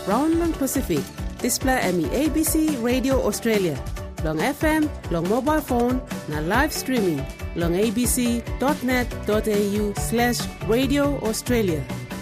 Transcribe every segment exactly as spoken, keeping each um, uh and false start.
Brown long Pacific. Display emi A B C Radio Australia. Long F M, long mobile phone, na live streaming. Long abc.net.au slash Radio Australia.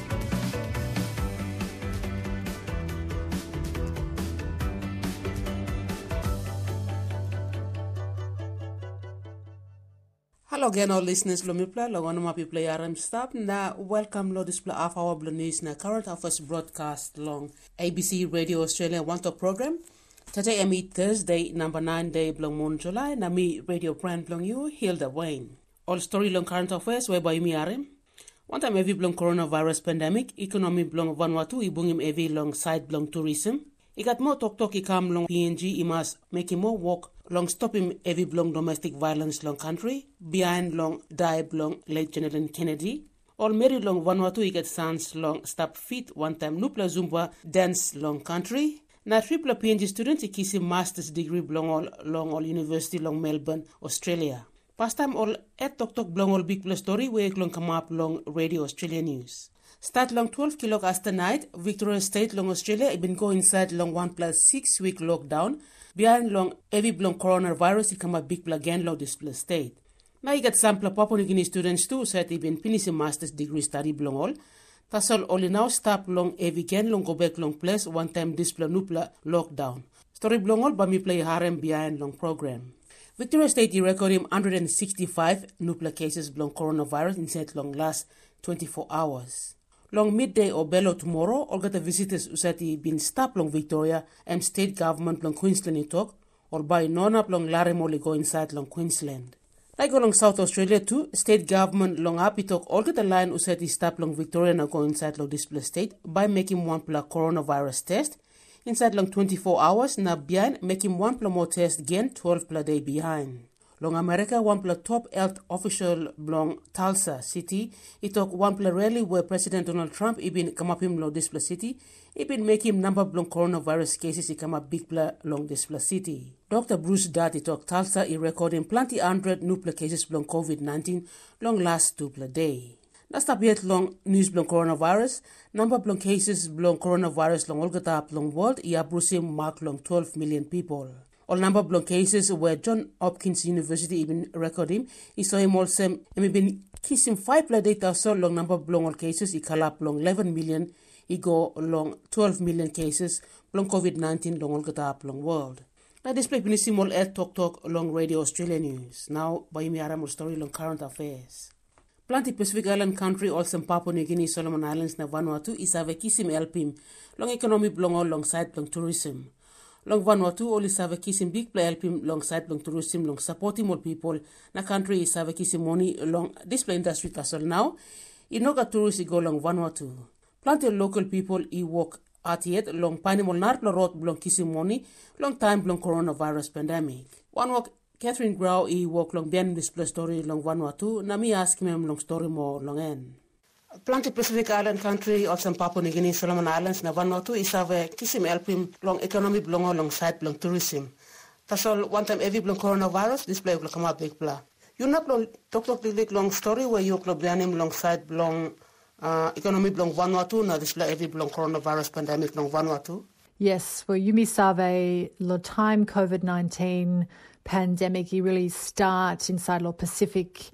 Hello again, all listeners. Lo mipla, lo wanu mapi play aram stop na welcome lo display of our news na current affairs broadcast long A B C Radio Australia one top program. Today I meet Thursday number nine day blong moon July na mi radio brand blong you Hilda Wayne. All story long current affairs whereby mi aram. One time every blong coronavirus pandemic economy blong Vanuatu ibungim every long side blong tourism. Ikat mo tok tok ikam long P N G imas making more work long stop him every long domestic violence long country, behind long die long late General Kennedy. All Mary long Vanuatu ikat sans long stop feet one time nupla zumba dance long country. Na triple P N G student ikisi master's degree long all long all university long Melbourne, Australia. Past time all at tok tok long all big plus story where long come up long Radio Australia News. Start long twelve kilok after night, Victoria State long Australia it been go inside long one plus six week lockdown. Behind long every long coronavirus it come a big again long display state. Now you get sample Papua New Guinea students too said it been finish a master's degree study blong all. That's all only now stop long every again long go back long place one time display nupla lockdown. Story blong all but me play harem behind long program. Victoria State you record him one hundred sixty-five nupla cases blong coronavirus in set long last twenty-four hours. Long midday or bello tomorrow, all get the visitors usati been stop long Victoria and state government long Queensland talk, or by non-up long Larimoli go inside long Queensland. Like go long South Australia too, state government long happy talk all get the line usati stop long Victoria now go inside long display state by making one pla coronavirus test. Inside long twenty-four hours, na behind making one pla more test again twelve pla day behind. Long America, one pla top health official long Tulsa City, he talk one pla rally where President Donald Trump he been come up him long display city, he been make him number long coronavirus cases he come up big pla long display city. Doctor Bruce Dutt he talk Tulsa he recording plenty hundred new pla cases long COVID nineteen long last two pla day. That's up yet long news long coronavirus, number long cases long coronavirus long all get up long world, he Bruce mark long twelve million people. All number of long cases where John Hopkins University even record him, he saw him also, and he been kissing five play data so long number of long all cases, he call up long eleven million, he go long twelve million cases, long COVID nineteen long all get up long world. Now display pinisi all air talk talk long Radio Australia News. Now by me aram story long current affairs. Plenty Pacific Island country also Papua New Guinea, Solomon Islands na Vanuatu is have a kissim help him long economy long all long side long tourism. Long Vanuatu all is have a kissing big play help him long side long tourism long supporting more people na country is have a kissing money long display industry castle now. He no got tourists go long Vanuatu. Plenty of local people he walk at yet long pineapple narpla road long kissing money long time long coronavirus pandemic. One walk Catherine Grau he walk long behind display story long Vanuatu na me ask him long story more long end. Plenty Pacific Island country of some Papua New Guinea, Solomon Islands, na Vanuatu is have a kissim help him long economy belong alongside long tourism. That's all one time every long coronavirus display will come up big blah. You not long talk talk the long story where you club behind him alongside long uh, economy belong Vanuatu na display every long coronavirus pandemic long Vanuatu. Yes, well you miss have a lo time COVID nineteen pandemic you really start inside lo Pacific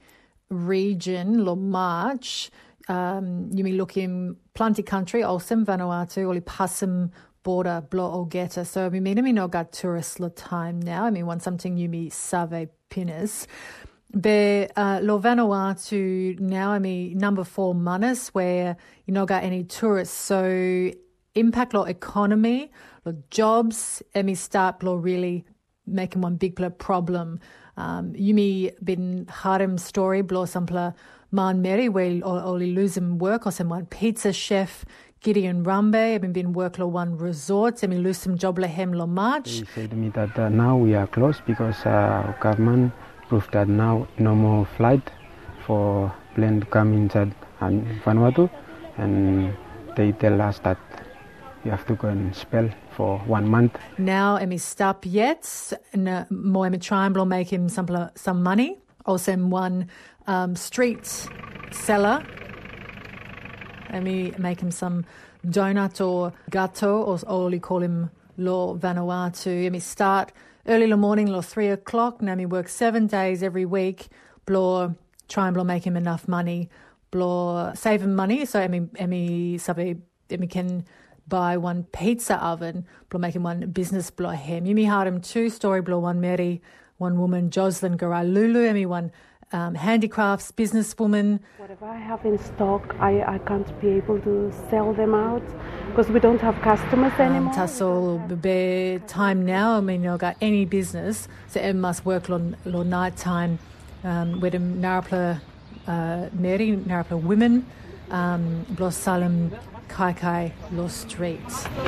region lo March. Um, you may look in plenty country, Olsen, Vanuatu, or Passam border, Blo Ogeta. So I mean, I mean, no got tourist la time now. I mean, want something you me save pinners. Be uh, lo Vanuatu now. I mean, number four Manus where you know got any tourists. So impact lo economy, lo jobs. I mean, start lo really making one big problem. Um, you me been harem story blow sample. Man Mary, where only losing work, or some one pizza chef, Gideon Rambe, I've been work lo one resort, I mean lose some job lehem lo March. He said to me that uh, now we are closed because uh, government proved that now no more flight for plane to come inside and Vanuatu, and they tell us that you have to go and spell for one month. Now, I mean stop yet, and more I mean try and make him some some money. Also, one um, street seller Let me make him some donut or gato, or or we call him lo Vanuatu. Let me start early in the morning, lo three o'clock. Now me work seven days every week. Blo try and blo make him enough money. Blo save him money. So I mean, I mean, sabi, I mean, can buy one pizza oven. Blo make him one business blo him. Yumi had him two story blo one Mary, one woman Jocelyn Garalulu. I mean one. Um, handicrafts, businesswoman. Whatever I have in stock, I, I can't be able to sell them out because we don't have customers anymore. Tassel, be time now. I mean, you've got any business, so it must work on night time. Um, with them Narapla Mary, Narapla women, um, Blos Salem, Kai Kai, Los Street.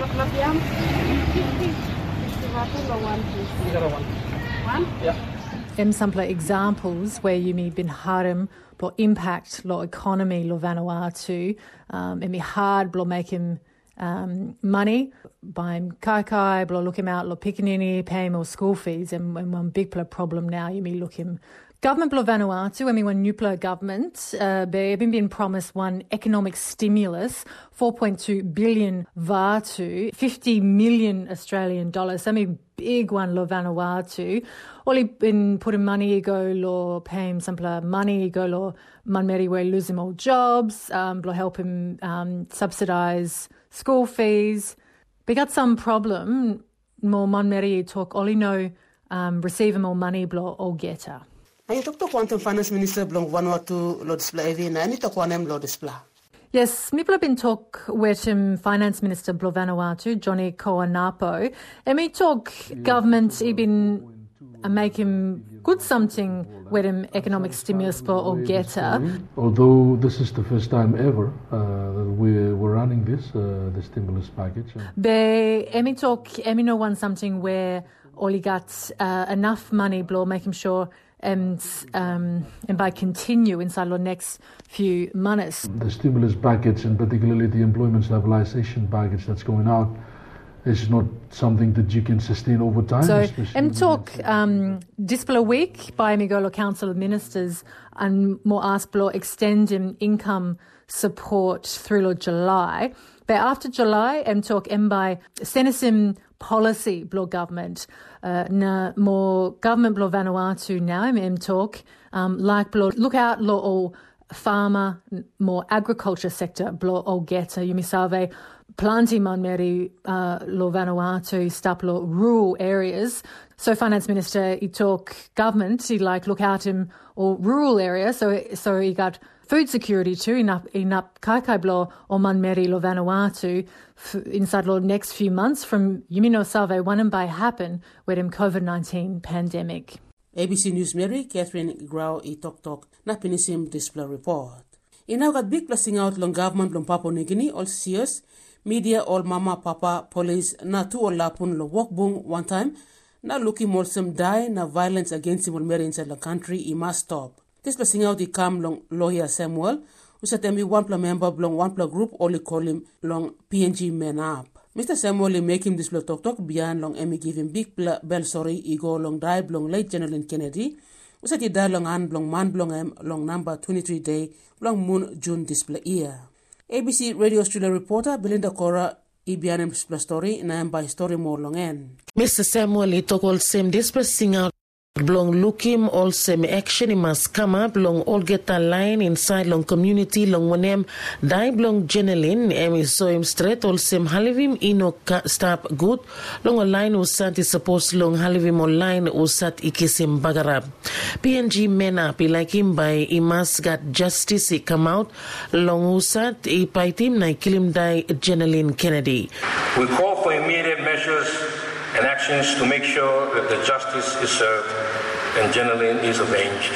One? Yeah. Em sample examples where you may been harem blo impact lo economy lo Vanuatu, um, and me hard blo make him um, money, buy him kai kai, blo look him out lo pickaninny, pay him all school fees, and, and one big problem now you may look him. Government blo Vanuatu, I mean one Nupla government, uh, they've been promised one economic stimulus, four point two billion Vatu, fifty million Australian dollars. I mean big one lo Vanuatu. All he been putting money go lo pay him some money go lo manmeri we lose him all jobs, um, blo help him um, subsidise school fees. But got some problem more manmeri talk all he know um, receive more money blo all getter. Ay tok to quantum finance minister blong Vanuatu lo display evi na ni to quanem lo display. Yes, people have been talk with him Finance Minister blo Vanuatu Johnny Koanapo. And we talk government he been uh, make him good something with him economic stimulus blo or getter. Although this is the first time ever uh, that we were running this uh, the stimulus package. Be Emi talk Emi no want something where all he got uh, enough money blo making sure and um, and by continue inside the next few months. The stimulus package and particularly the employment stabilisation package that's going out is not something that you can sustain over time. So, I'm talk um, display a week by Migolo Council of Ministers and more ask below extend in income support through Lord July. But after July, I'm talk M by Senesim policy blow government uh, na more government blow Vanuatu now I'm talk um, like blow look out law all farmer more agriculture sector blow all getter you misave planti manmeri uh, lo Vanuatu stop law rural areas. So finance minister he talk government he like look out him or rural area so so he got food security too in up in up kai blo or manmeri lo Vanuatu inside the next few months from Yumino Salve one and by happen with him COVID nineteen pandemic. A B C News Mary Catherine Grau i Tok Tok na pinisim display report. Inaw got big plasing out long government long Papua New Guinea all serious media all mama papa police na tu all lapun lo walk bung one time na looking more some die na violence against him Mary inside the country he must stop. This plasing out he come long lawyer Samuel who said them one pla member long one pla group only call him long P N G men up. Mister Samuel he make him display talk talk beyond long Emmy give him big pla bell sorry he go long die long late General Kennedy who said he die long hand long man long em long number twenty-three day long moon June display year. A B C Radio Australia reporter Belinda Cora Ibianem display story na by story more long end. Mister Samuel he talk all same display sing out long look him all same action he must come up long all get a line inside long community long one him die long Jenelin and saw him straight all same halivim ino stop good long a line was sat is supposed long halivim online was sat ikisim bagarab P N G men up he like him by he must got justice he come out long usat he fight him na kill him die Jenelin Kennedy. We call for immediate measures and actions to make sure that the justice is served and Jenelin is avenged.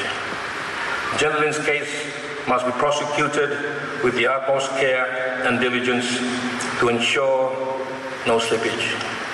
Jenelin's case must be prosecuted with the utmost care and diligence to ensure no slippage.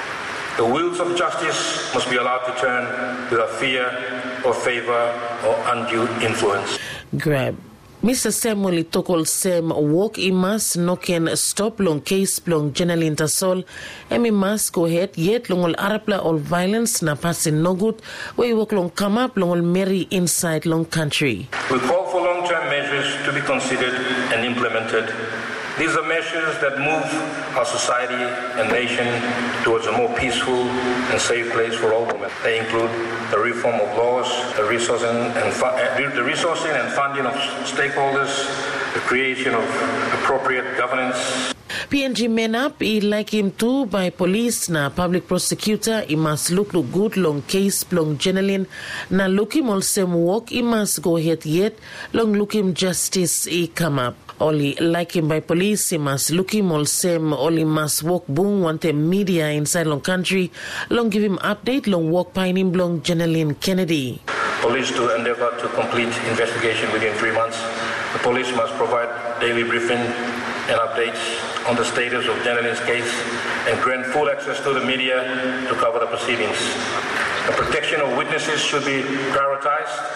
The wheels of justice must be allowed to turn without fear or favor or undue influence. Grab. Mister Samuel Tokol Sem walk imas no can stop long case long Jenelin Tasol emi mas go ahead yet long all arapla all violence na passing no good we walk long come up long all merry inside long country. We call for long-term measures to be considered and implemented These are measures that move our society and nation towards a more peaceful and safe place for all women. They include the reform of laws, the resourcing and, fu- the resourcing and funding of stakeholders, the creation of appropriate governance. P N G men up, he like him too by police na public prosecutor, he must look look good long case long journaling na look him all same work, he must go ahead yet long look him justice he come up. Only like him by police, he must look him all same, only must walk boom want a media inside long country, long give him update, long walk pine him long journaling Kennedy. Police to endeavor to complete investigation within three months. The police must provide daily briefing and updates on the status of Janeline's case and grant full access to the media to cover the proceedings. The protection of witnesses should be prioritized.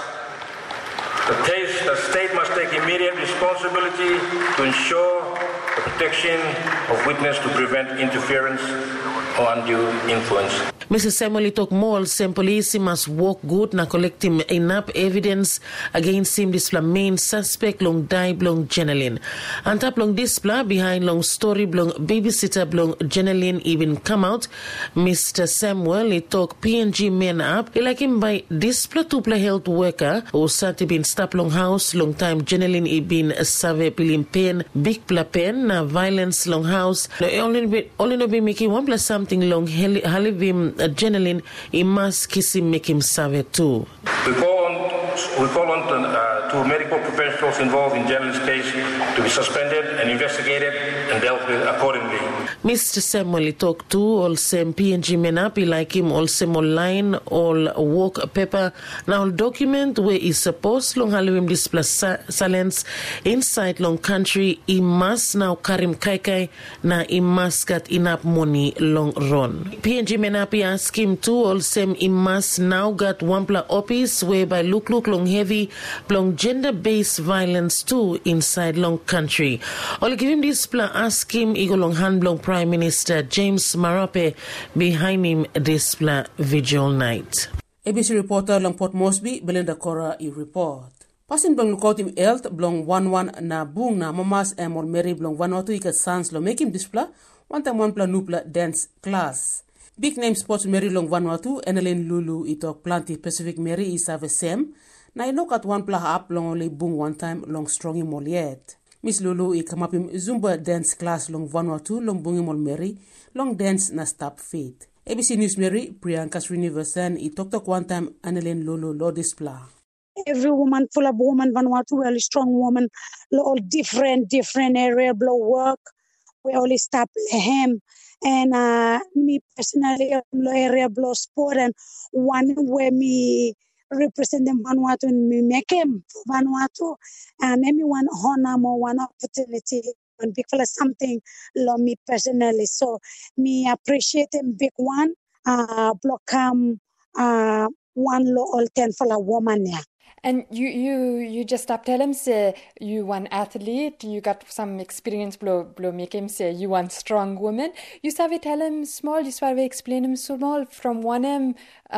The, case, the state must take immediate responsibility to ensure the protection of witness to prevent interference or undue influence. Mister Samuel talk more, same police must work good na collect him enough evidence against him this main suspect long die blong Jeneline. And tap long display behind long story blong babysitter blong Jeneline even come out. Mister Samuel he talk P N G men up. He like him by display to play health worker who started been stop long house long time Jeneline he been save pilim pain big pla pain na violence long house. No only be only no be making one plus something long halivim Uh, Jeneline, he must kiss him, make him save too. We call on, we call on to, uh, to medical professionals involved in Jeneline's case to be suspended and investigated and dealt with accordingly. Mister Samuel, he talk to all same P N G men up, he like him all same online, all work paper, now all document where he supposed long halivim display silence inside long country, he must now karim kaikai, na he must get enough money long run. P N G men up, he ask him to all same he must now got one pla office whereby look look long heavy long gender based violence too inside long country. All give him this pla ask him he go long hand long Prime Minister James Marape behind him this pla vigil night. A B C reporter long Port Moresby, Belinda Cora i report. Passing blong lookout him health blong one one na bung na mamas em or Mary blong one or two ika sans lo make him display one time one pla nupla dance class. Big name sports Mary long Vanuatu, Enelin Lulu itok planti Pacific Mary is have a same. Na inok at one pla up long only boom one time long strong him all yet. Miss Lulu i come up him Zumba dance class long Vanuatu long boom him all Mary long dance na stop feet. A B C News Mary Priyanka Srinivasan i talk talk one time Enelin Lulu lo display. Every woman full of woman Vanuatu really strong woman all different different area blow work. We only stop him. And uh, me personally, I'm area blow sport and one where me represent them Vanuatu and me make him Vanuatu and anyone honor more one opportunity and big fella something lo me personally. So me appreciate him big one uh block um uh one lo all ten for a woman yeah. And you, you, you just up tell him say you one athlete, you got some experience blow blow make him say you one strong woman. You savvy tell him small, you savvy explain him small from one M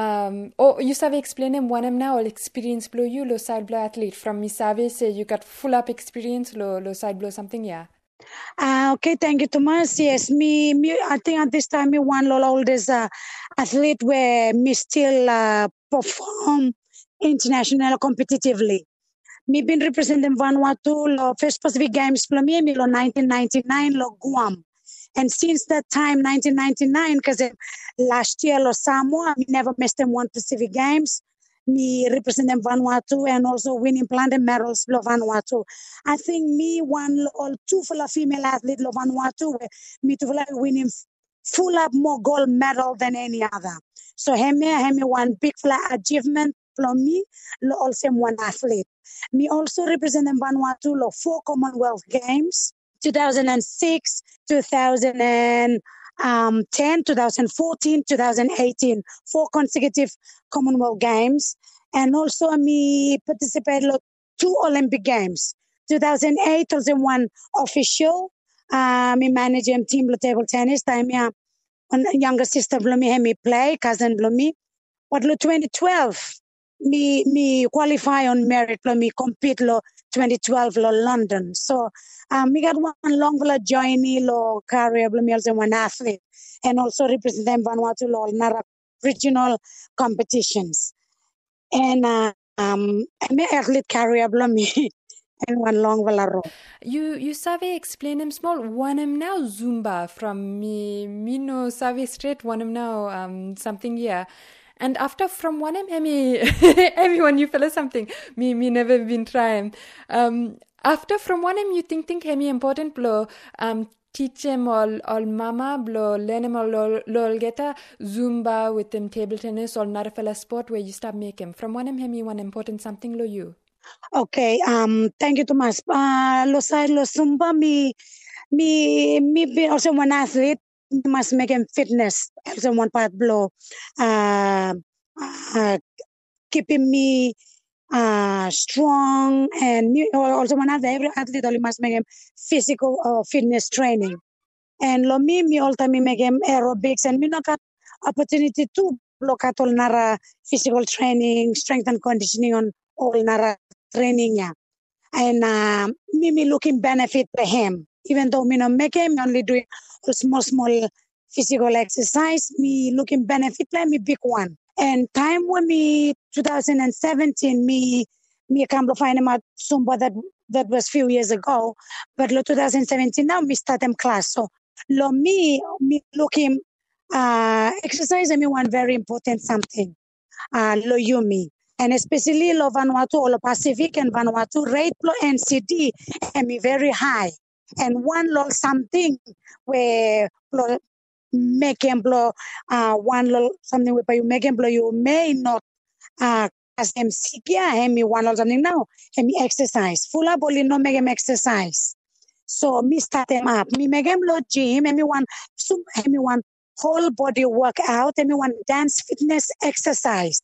um oh you savvy explain him one M now all experience blow you lo side blow athlete from me savvy say you got full up experience lo lo side blow something yeah. Uh, okay, thank you, Thomas. Yes, me, me I think at this time me one lo all this uh, athlete where me still uh, perform international competitively. Me been representing Vanuatu lo first Pacific Games for me me lo nineteen ninety-nine lo Guam. And since that time nineteen ninety-nine because last year lo Samoa me never missed them one Pacific Games. Me representing Vanuatu and also winning planted medals lo Vanuatu. I think me one all two for a female athlete lo Vanuatu where me two for winning full up more gold medal than any other. So hemi hemi one big flat achievement from me, lo also one athlete. Me also represent Vanuatu lo four Commonwealth Games, two thousand six, two thousand ten, two thousand fourteen, two thousand eighteen, four consecutive Commonwealth Games. And also me participate lo two Olympic Games, two thousand eight, two thousand one official. Uh, me manage him team lo table tennis. Time yeah, one younger sister lo me me play, cousin lo me. What lo twenty twelve. Me me qualify on merit lo me compete lo twenty twelve lo London. So um, we got one long vela journey lo career lo also one athlete and also represent them Vanuatu lo nara regional competitions. And uh, um I'm athlete career lo me and one long vela ro. You you save explain him small one him now Zumba from me me no save straight one him now um something here. And after from one M, me, everyone you feel something. Me, me never been trying. Um, after from one M, you think think hemi important blow. Um, teach him all all mama blow. Learn him all lol geta Zumba with them table tennis or not a fella sport where you start make him. From one M, hemi one important something lo you. Okay. Um. Thank you, Thomas. Uh, lo side lo Zumba me me me be also one athlete. Must make him fitness also one part blow uh, uh keeping me uh strong and me also one of the every athlete only must make him physical uh, fitness training and lo me me all time me make him aerobics and me not got opportunity to block at all nara physical training strength and conditioning on all nara training yeah and uh, me me looking benefit for him even though me not make him only doing small, small physical exercise, me looking benefit like me big one. And time when me twenty seventeen, me me come to find him at Zumba that that was few years ago. But lo twenty seventeen now me start them class. So lo me me looking uh exercise and me one very important something. Uh lo you me. And especially lo Vanuatu or lo Pacific and Vanuatu rate lo N C D and me very high. And one little something where blow, make him blow uh one little something where you make him blow you may not uh as him sick yeah him one little something now him exercise full up only no make him exercise so me start him up me make him blow gym him one some him one whole body workout him one dance fitness exercise.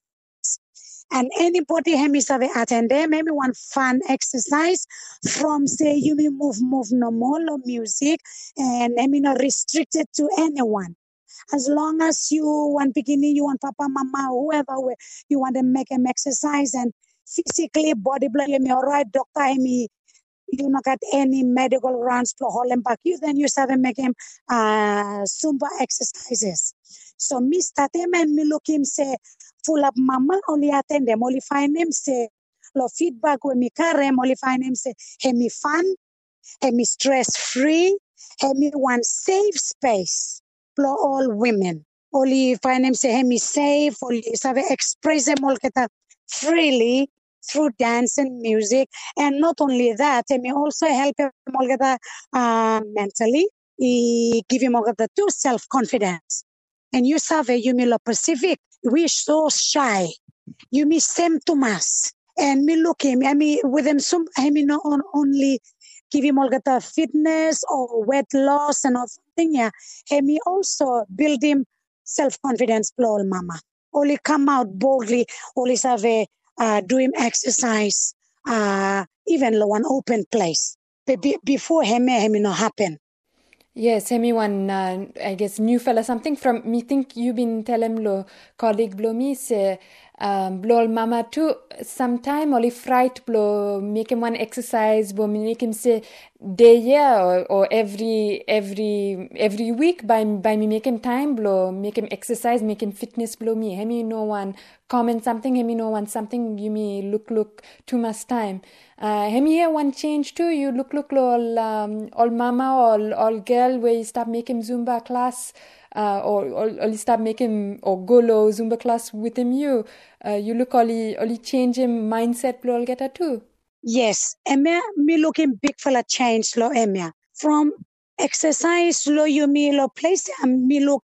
And anybody hemi save attend them, maybe one fun exercise from say you may move, move no more no music and I mean not restricted to anyone. As long as you want bikini, you want papa, mama, whoever you want to make them exercise and physically body blow, you may all right, doctor, I mean, you not got any medical runs to hold them back you, then you have to make him uh Zumba exercises. So me start him and me look him say full up mama only attend them only find him say lo feedback when me carry him only find him say hey me fun hey me stress free hey me one safe space for all women only find him say hey me safe only sabe express them all get freely through dance and music and not only that hey me also help him all get uh, mentally he give him all get to self confidence and you sabe you me lo Pacific we so shy. You me same Thomas. And me look him, I mean with him some I mean not on, only give him all the fitness or weight loss and all thing, yeah. He me also build him self-confidence blow mama. Only come out boldly, only have a uh, do him exercise, uh even lo one open place. Be- before him him not happen. Yes, hemi one, uh, I guess, new fella something from me think you been tell him lo colleague blow me say um blow mama too sometime only fright blow make him one exercise but make him say day yeah or, or every every every week by by me make him time blow make him exercise make him fitness blow me hemi no one comment something hemi no one something you me look look too much time uh hemi here one change too you look look all um all mama all all girl where you start making Zumba class uh or or, or you start making or go low Zumba class with him you uh, you look only only change him mindset blow all get her too. Yes, Emma, me looking big fella change lo Emma. From exercise lo you me lo place and me look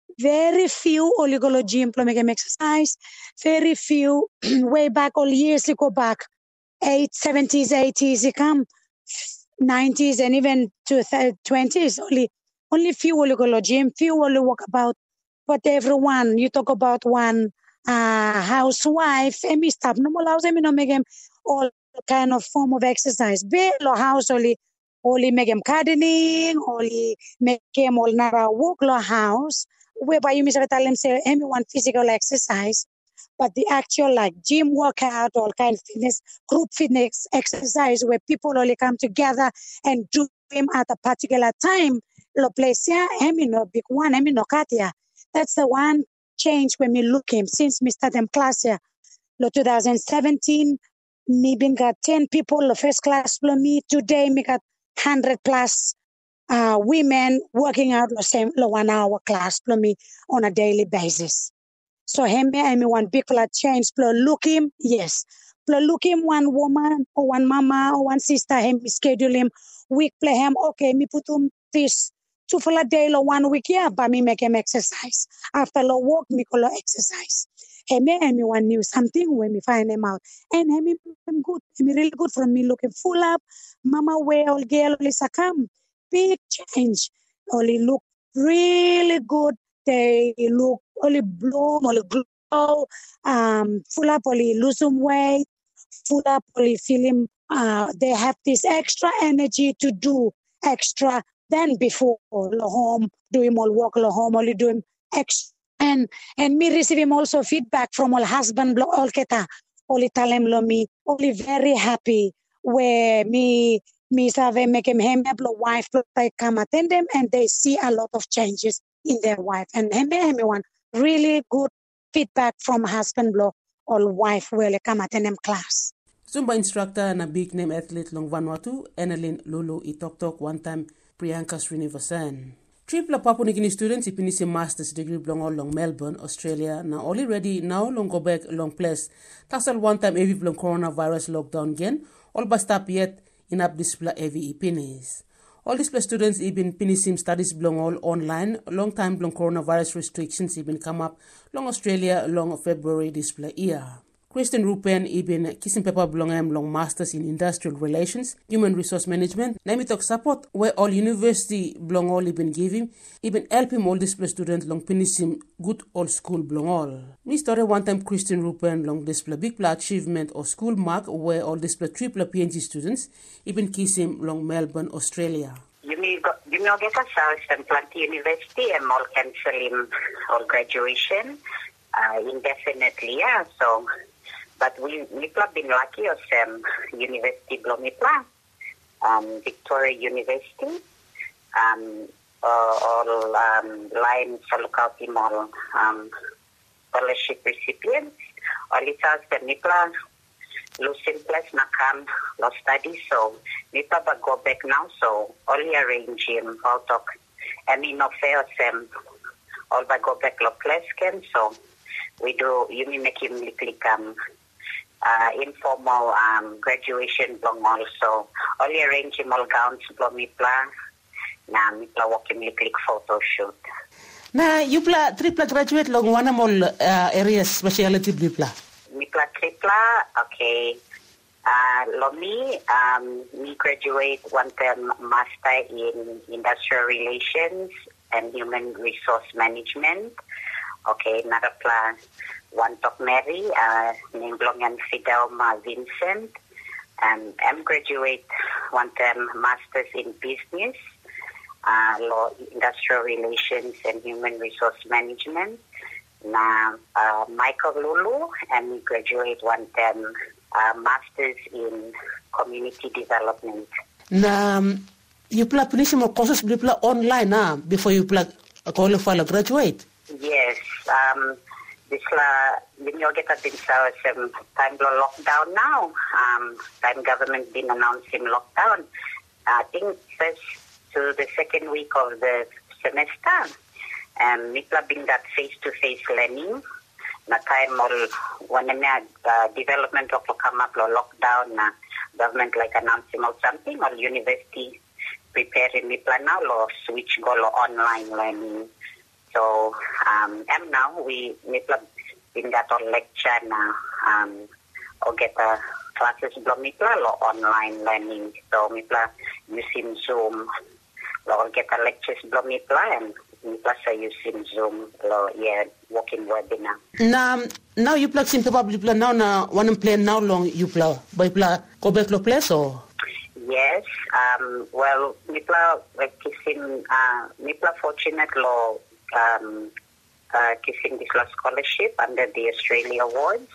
very few only go lo gym lo make him exercise. Very few way back all years you go back eight seventies eighties you come nineties and even to twenties only only few only go lo gym few only walk about but everyone you talk about one uh housewife and me stop no more house me no make him all kind of form of exercise. Be lo house only only make him gardening, only make him all nara walk lo house. Whereby you miss tell him say anyone physical exercise. but the actual like gym workout, all kind of fitness, group fitness exercise where people only come together and do them at a particular time. Lo place here, hemi no big one, hemi no katia. That's the one change when we look him since we start them class here. Lo twenty seventeen, me been got ten people, the first class lo me. Today me got one hundred plus uh, women working out the same lo one hour class lo me on a daily basis. So him me one big flat change. Plo look him, yes. Plo look him one woman or one mama or one sister. Him schedule him week play him. Okay, me put him this two full a day or one week yeah, but me make him exercise. After lo walk, me call exercise. Him me one knew something when me find him out, and him him good. Him really good from me looking full up. Mama well girl Lisa come big change. Only look really good. They look only bloom, only glow, um, full up, only lose some weight, full up, only feeling, uh, they have this extra energy to do extra than before. Lo home, do him all work, lo home, only do him extra. And, and me receive him also feedback from all husband, all keta, only tell him lo me, only very happy where me, me save make him him, wife, they come attend them and they see a lot of changes in their wife. And everyone really good feedback from husband blow or wife will come attend them class. Zumba instructor na big name athlete long Vanuatu, Annalyn Lulu i talk talk one time Priyanka Srinivasan. Triple Papua New Guinea students ipinisi master's degree belong all long Melbourne, Australia. Now only ready now long go back long place. Tasal one time every long coronavirus lockdown again. All but stop yet in up display every ipinis. All these students even pinisim studies belong all online. Long time belong coronavirus restrictions even come up. Long Australia long February display year. Kristen Rupen even kissing paper belong am long masters in industrial relations, human resource management. Name talk support where all university belong all even give him, even help him all display students long pinisim good old school belong all. Me story one time Kristen Rupen long display big play achievement or school mark where all display triple P N G students even kiss him long Melbourne, Australia. You may go, you may get a south and Planty University and all cancel him all graduation uh, indefinitely, yeah. So, but we we have been lucky of some university Blomipla, um, Victoria University, um, uh, all um, line Salukauti Mall um, scholarship recipients. All it's us the Nipla. Lucien plus Nakam law study, so we probably go back now, so only arrange him how talk. I mean, no fair sem all by go back law class can, so we do you mean make him click um uh informal um graduation long also. Only arrange him all gowns blow me plan. Now me plan walk him click photo shoot. Now you plan triple graduate long one more uh, areas specialty blipla. Mikla Tripla, okay. Uh, Lomi, um, me graduate one term master in industrial relations and human resource management. Okay, another plan, one talk Mary, uh, named Longan Fidelma Vincent. And I'm graduate one term masters in business, uh, law, industrial relations and human resource management. Na uh, Michael Lulu and we graduate one term uh, masters in community development. Na you play finish more courses play online na before you play qualify to graduate. Yes, um, this la when you get a bit some time lockdown now. Um, time government been announcing lockdown. I think first to the second week of the semester. Um, we have been that face-to-face learning. Na time all when the uh, development of come up or lockdown, na government like announcing or something, or university preparing me plan now or switch go online learning. So um, and now we we have been that on lecture now um, or get a classes blow me plan or online learning. So we plan using Zoom or get a lectures blow me plan. Plus I using Zoom, lo, yeah, working webinar. Now, now you plug in probably play now. Now, one play now long you play. By play, go back to place or? Yes. Um. Well, me play like kissing. Uh, me play fortunate lo. Um. uh, kissing this scholarship under the Australia Awards.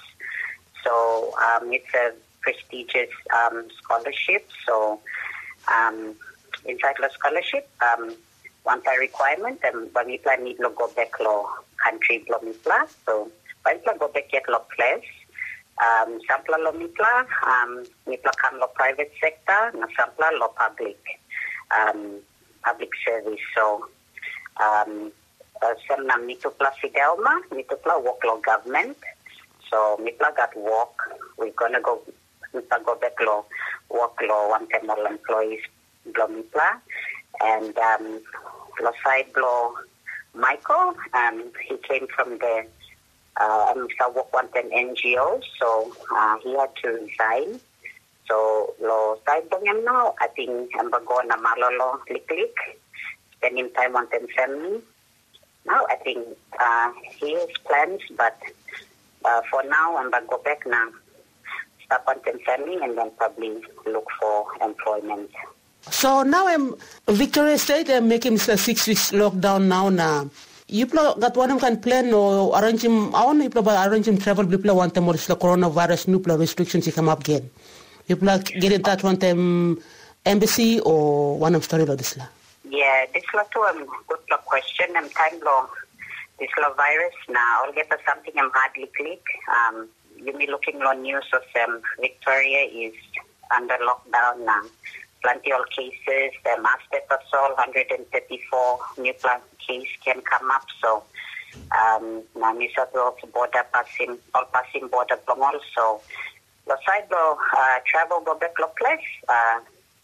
So um, it's a prestigious um, scholarship. So um, inside the scholarship, um, one time requirement, and um, we plan need to go back law country blomipla. So when we go back yet law place, um, sampla law mipla, um, mipla come law private sector, na sampla law public, um, public service. So um, uh, some na mitupla fidelma, mitupla work law government. So mipla got work. We're gonna go. Mipla go back law work law one time all employees blomipla. And um, side blow Michael, um, he came from the uh, work one ten N G O, so uh, he had to resign. So lo side blow him now, I think I'm going to malolo liklik, spending time on ten family. Now I think uh, he has plans, but uh, for now I'm going to go back now, stop on ten family, and then probably look for employment. So now I'm Victoria State. I'm making a six weeks lockdown now. Now you got one can plan or arrange him. I want you arrange him travel. People want them or the coronavirus new restrictions come up again. People get in touch one time embassy or one of story of this. Yeah, this is a good question. I'm time long. This virus now. I'll get to something I'm hardly click. Um, you be looking on news of um, Victoria is under lockdown now. Plenty of cases, the master patrol, one hundred thirty-four new case can come up. So, um, now New South Wales border passing, all passing border from also. The side go uh, travel go back to place. Uh,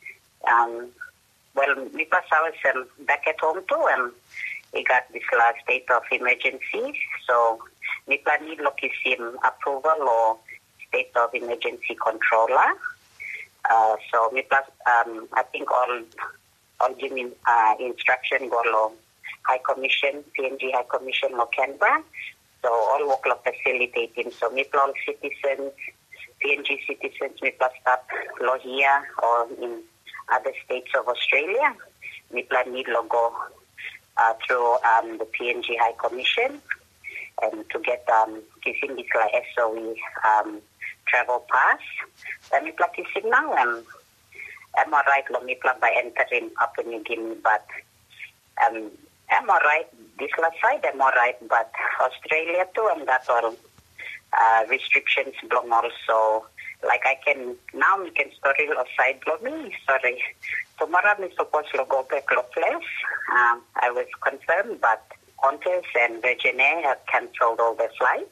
um, well, we pass ours um, back at home too, and we got this last state of emergency. So, we plan need look him approval or state of emergency controller. Uh, so we plus, um, I think all all give me uh, instruction go to High Commission, P N G High Commission of Canberra. So all work law facilitate him. So we plus citizens, P N G citizens, we plus stop law here or in other states of Australia. We plan need to go uh, through um, the P N G High Commission and to get um, kissing this like S O E um, travel pass. Then we plug this now, and I'm all right. Let me plug by entering Papua New Guinea, but um, I'm all right. This last side, I'm all right, but Australia too, and that all uh, restrictions belong also. Like I can now, we can story outside me. Sorry, tomorrow I'm supposed to go back to place. Um, I was confirmed, but Qantas and Virgin Air have cancelled all their flights.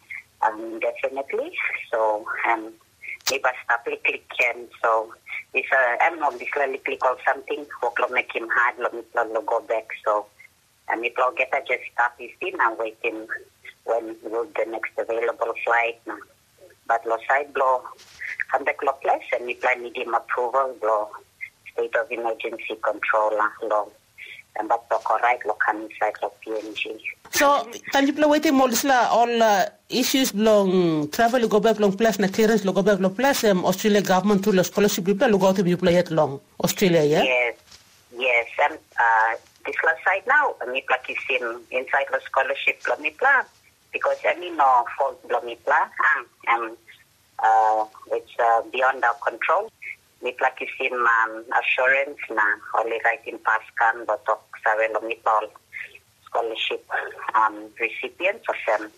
Um, definitely. So, um, maybe stop click can. So, this uh, I'm not this click or something. Hope make him hard. Let me go back. So, and if I get a just stop his team and waiting when will the next available flight. Now. But lo side blow come back lo place and we plan need him approval blow state of emergency control law. And that's all right. Lo come inside of P N G. So, can you play with him all all uh, issues long travel go back long place na clearance go back long place um, Australia government to the scholarship people go to you play it long Australia, yeah? Yes, yes. And uh, this last side now, me play is in inside the scholarship me play because I mean no fault me play and uh, it's uh, beyond our control. Me play is in um, assurance na only right in pass can but talk sabe me all scholarship um, recipients of them.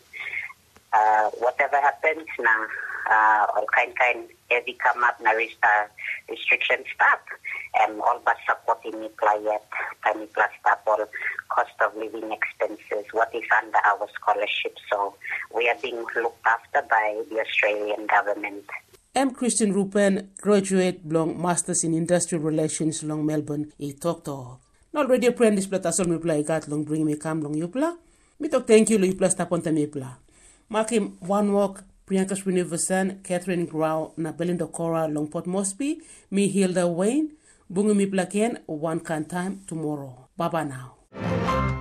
Uh, whatever happens now, uh, all kind kind heavy come up now is uh, restriction stop and all but supporting me play yet and me plus stop all cost of living expenses, what is under our scholarship. So we are being looked after by the Australian government. I'm Christine Rupen, graduate long Masters in Industrial Relations long Melbourne. I talk to her. Now radio friend this plata sol mi play gat long bring me come long yupla. Me talk thank you lo yupla stop on me pla. Makim one walk Priyanka Srinivasan, Catherine Grau na Belinda Cora long Port Moresby. Me Hilda Wayne. Bungu mi plaken one can time tomorrow. Baba now.